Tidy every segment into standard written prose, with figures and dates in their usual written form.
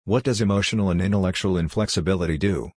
What does emotional and intellectual inflexibility do?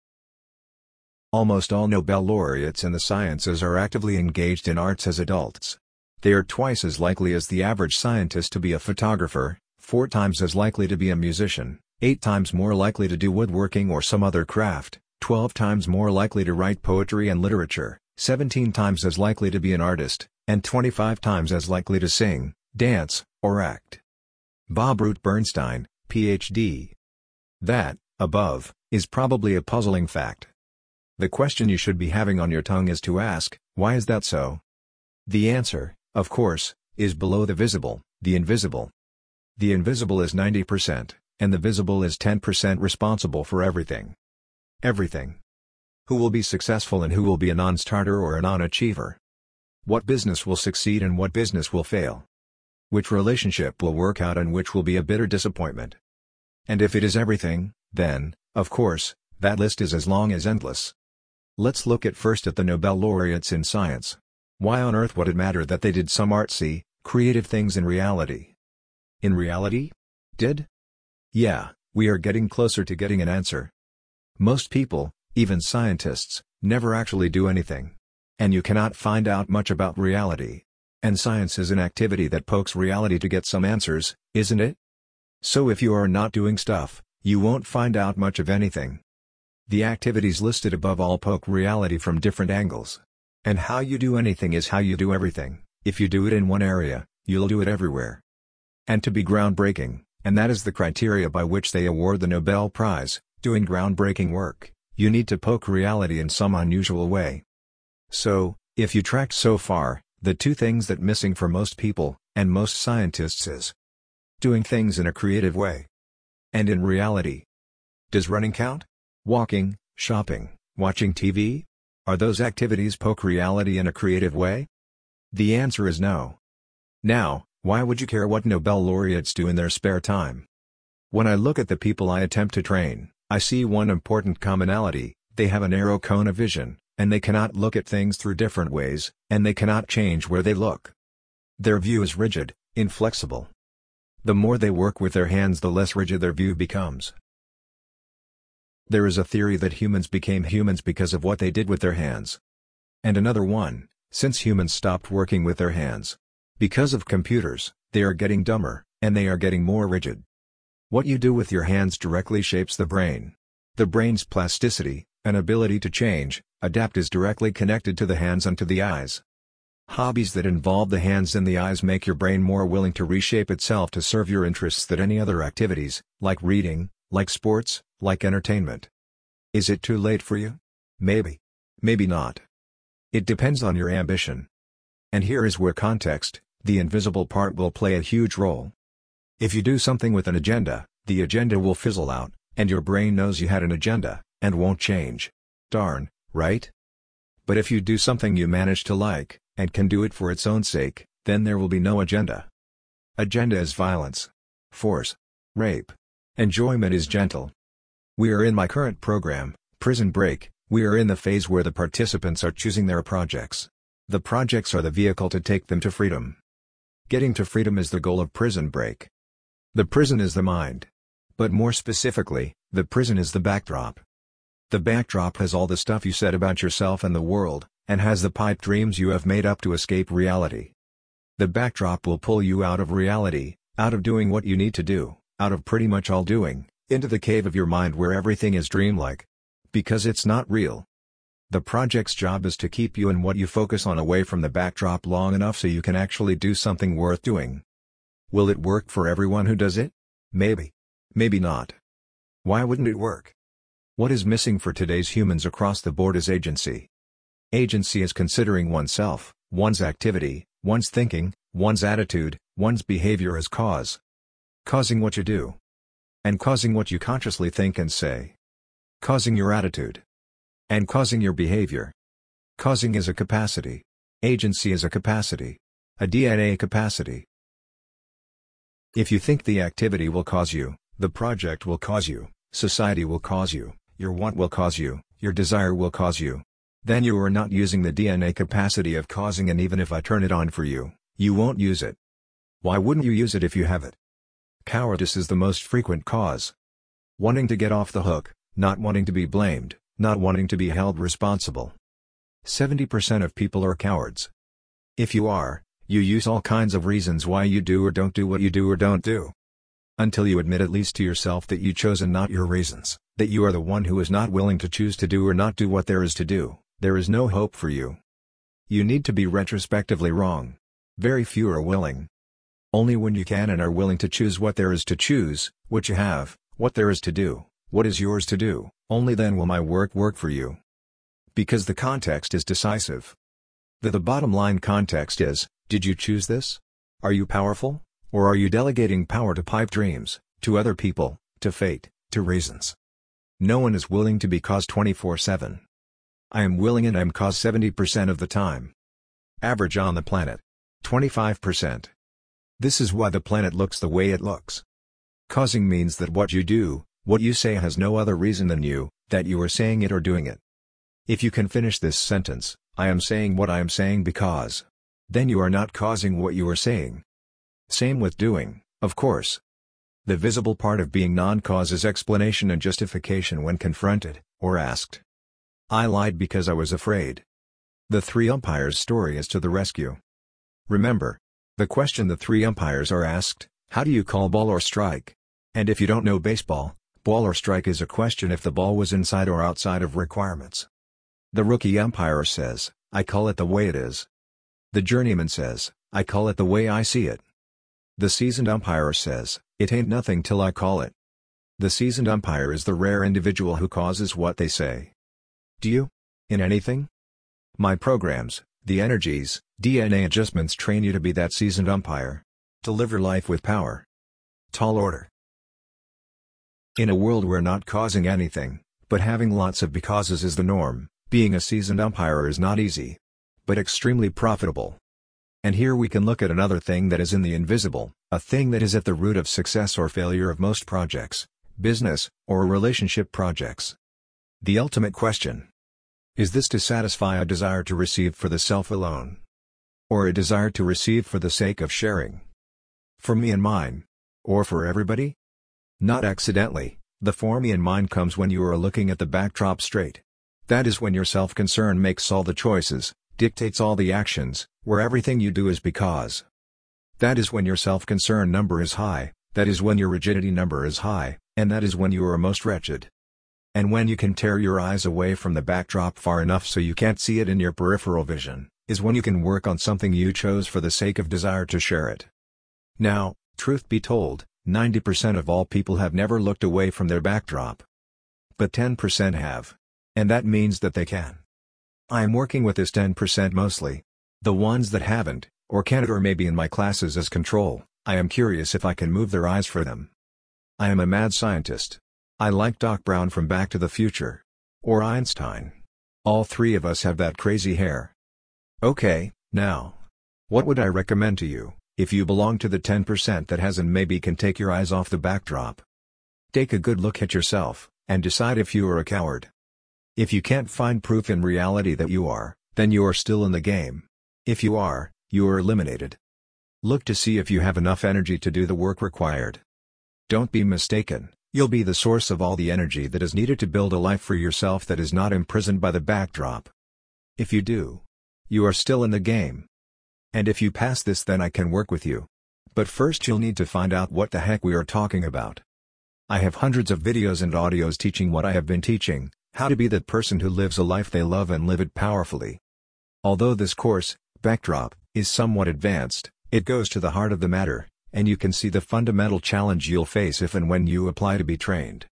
Almost all Nobel laureates in the sciences are actively engaged in arts as adults. They are twice as likely as the average scientist to be a photographer, 4 times as likely to be a musician, 8 times more likely to do woodworking or some other craft, 12 times more likely to write poetry and literature, 17 times as likely to be an artist, and 25 times as likely to sing, dance, or act. Bob Root Bernstein, Ph.D. That, above, is probably a puzzling fact. The question you should be having on your tongue is to ask, why is that so? The answer, of course, is below the visible, the invisible. The invisible is 90%, and the visible is 10% responsible for everything. Everything. Who will be successful and who will be a non-starter or a non-achiever? What business will succeed and what business will fail? Which relationship will work out and which will be a bitter disappointment? And if it is everything, then, of course, that list is as long as endless. Let's look first at the Nobel laureates in science. Why on earth would it matter that they did some artsy, creative things in reality? In reality? Did? Yeah, we are getting closer to getting an answer. Most people, even scientists, never actually do anything. And you cannot find out much about reality. And science is an activity that pokes reality to get some answers, isn't it? So if you are not doing stuff, you won't find out much of anything. The activities listed above all poke reality from different angles. And how you do anything is how you do everything. If you do it in one area, you'll do it everywhere. And to be groundbreaking, and that is the criteria by which they award the Nobel Prize, doing groundbreaking work, you need to poke reality in some unusual way. So, if you tracked so far, the 2 things that missing for most people, and most scientists is doing things in a creative way. And in reality. Does running count? Walking, shopping, watching TV? Are those activities poke reality in a creative way? The answer is no. Now, why would you care what Nobel laureates do in their spare time? When I look at the people I attempt to train, I see one important commonality: they have a narrow cone of vision, and they cannot look at things through different ways, and they cannot change where they look. Their view is rigid, inflexible. The more they work with their hands, the less rigid their view becomes. There is a theory that humans became humans because of what they did with their hands. And another one, since humans stopped working with their hands. Because of computers, they are getting dumber, and they are getting more rigid. What you do with your hands directly shapes the brain. The brain's plasticity, an ability to change, adapt, is directly connected to the hands and to the eyes. Hobbies that involve the hands and the eyes make your brain more willing to reshape itself to serve your interests than any other activities, like reading, like sports, like entertainment. Is it too late for you? Maybe. Maybe not. It depends on your ambition. And here is where context, the invisible part, will play a huge role. If you do something with an agenda, the agenda will fizzle out, and your brain knows you had an agenda, and won't change. Darn, right? But if you do something you manage to like, and can do it for its own sake, then there will be no agenda. Agenda is violence. Force. Rape. Enjoyment is gentle. We are in my current program, Prison Break. We are in the phase where the participants are choosing their projects. The projects are the vehicle to take them to freedom. Getting to freedom is the goal of Prison Break. The prison is the mind. But more specifically, the prison is the backdrop. The backdrop has all the stuff you said about yourself and the world, and has the pipe dreams you have made up to escape reality. The backdrop will pull you out of reality, out of doing what you need to do, out of pretty much all doing, into the cave of your mind where everything is dreamlike. Because it's not real. The project's job is to keep you and what you focus on away from the backdrop long enough so you can actually do something worth doing. Will it work for everyone who does it? Maybe. Maybe not. Why wouldn't it work? What is missing for today's humans across the board is agency. Agency is considering oneself, one's activity, one's thinking, one's attitude, one's behavior as cause. Causing what you do. And causing what you consciously think and say. Causing your attitude. And causing your behavior. Causing is a capacity. Agency is a capacity. A DNA capacity. If you think the activity will cause you, the project will cause you, society will cause you, your want will cause you, your desire will cause you, then you are not using the DNA capacity of causing, and even if I turn it on for you, you won't use it. Why wouldn't you use it if you have it? Cowardice is the most frequent cause. Wanting to get off the hook, not wanting to be blamed, not wanting to be held responsible. 70% of people are cowards. If you are, you use all kinds of reasons why you do or don't do what you do or don't do. Until you admit at least to yourself that you chose and not your reasons, that you are the one who is not willing to choose to do or not do what there is to do, there is no hope for you. You need to be retrospectively wrong. Very few are willing. Only when you can and are willing to choose what there is to choose, what you have, what there is to do, what is yours to do, only then will my work for you. Because the context is decisive. The bottom line context is, did you choose this? Are you powerful? Or are you delegating power to pipe dreams, to other people, to fate, to reasons? No one is willing to be caused 24/7. I am willing and I am caused 70% of the time. Average on the planet. 25%. This is why the planet looks the way it looks. Causing means that what you do, what you say has no other reason than you, that you are saying it or doing it. If you can finish this sentence, I am saying what I am saying because. Then you are not causing what you are saying. Same with doing, of course. The visible part of being non-cause is explanation and justification when confronted, or asked. I lied because I was afraid. The three umpires' story is to the rescue. Remember, the question the three umpires are asked, how do you call ball or strike? And if you don't know baseball, ball or strike is a question if the ball was inside or outside of requirements. The rookie umpire says, I call it the way it is. The journeyman says, I call it the way I see it. The seasoned umpire says, it ain't nothing till I call it. The seasoned umpire is the rare individual who causes what they say. Do you? In anything? My programs, the energies, DNA adjustments train you to be that seasoned umpire. To live your life with power. Tall order. In a world where not causing anything, but having lots of becauses is the norm, being a seasoned umpire is not easy. But extremely profitable. And here we can look at another thing that is in the invisible, a thing that is at the root of success or failure of most projects, business, or relationship projects. The ultimate question. Is this to satisfy a desire to receive for the self alone? Or a desire to receive for the sake of sharing? For me and mine? Or for everybody? Not accidentally, the for me and mine comes when you are looking at the backdrop straight. That is when your self-concern makes all the choices, dictates all the actions, where everything you do is because. That is when your self-concern number is high, that is when your rigidity number is high, and that is when you are most wretched. And when you can tear your eyes away from the backdrop far enough so you can't see it in your peripheral vision, is when you can work on something you chose for the sake of desire to share it. Now, truth be told, 90% of all people have never looked away from their backdrop. But 10% have. And that means that they can. I am working with this 10% mostly. The ones that haven't, or can't or maybe in my classes as control, I am curious if I can move their eyes for them. I am a mad scientist. I like Doc Brown from Back to the Future. Or Einstein. All three of us have that crazy hair. Okay, now. What would I recommend to you, if you belong to the 10% that has and maybe can take your eyes off the backdrop? Take a good look at yourself, and decide if you are a coward. If you can't find proof in reality that you are, then you are still in the game. If you are eliminated. Look to see if you have enough energy to do the work required. Don't be mistaken, you'll be the source of all the energy that is needed to build a life for yourself that is not imprisoned by the backdrop. If you do, you are still in the game. And if you pass this, then I can work with you. But first you'll need to find out what the heck we are talking about. I have hundreds of videos and audios teaching what I have been teaching, how to be that person who lives a life they love and live it powerfully. Although this course, Backdrop, is somewhat advanced, it goes to the heart of the matter, and you can see the fundamental challenge you'll face if and when you apply to be trained.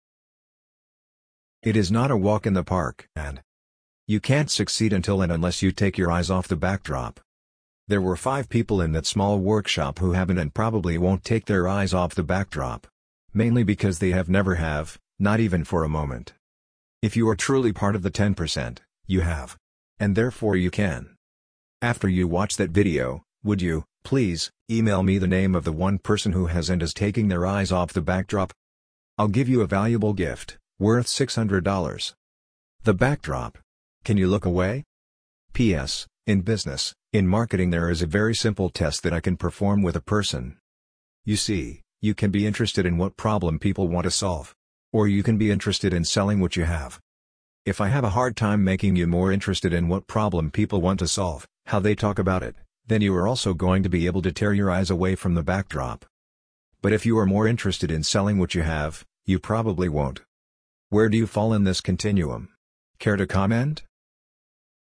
It is not a walk in the park, and you can't succeed until and unless you take your eyes off the backdrop. There were 5 people in that small workshop who haven't and probably won't take their eyes off the backdrop. Mainly because they never have, not even for a moment. If you are truly part of the 10%, you have. And therefore you can. After you watch that video, would you, please, email me the name of the one person who has and is taking their eyes off the backdrop? I'll give you a valuable gift, worth $600. The backdrop. Can you look away? P.S. In business, in marketing there is a very simple test that I can perform with a person. You see, you can be interested in what problem people want to solve. Or you can be interested in selling what you have. If I have a hard time making you more interested in what problem people want to solve, how they talk about it, then you are also going to be able to tear your eyes away from the backdrop. But if you are more interested in selling what you have, you probably won't. Where do you fall in this continuum? Care to comment?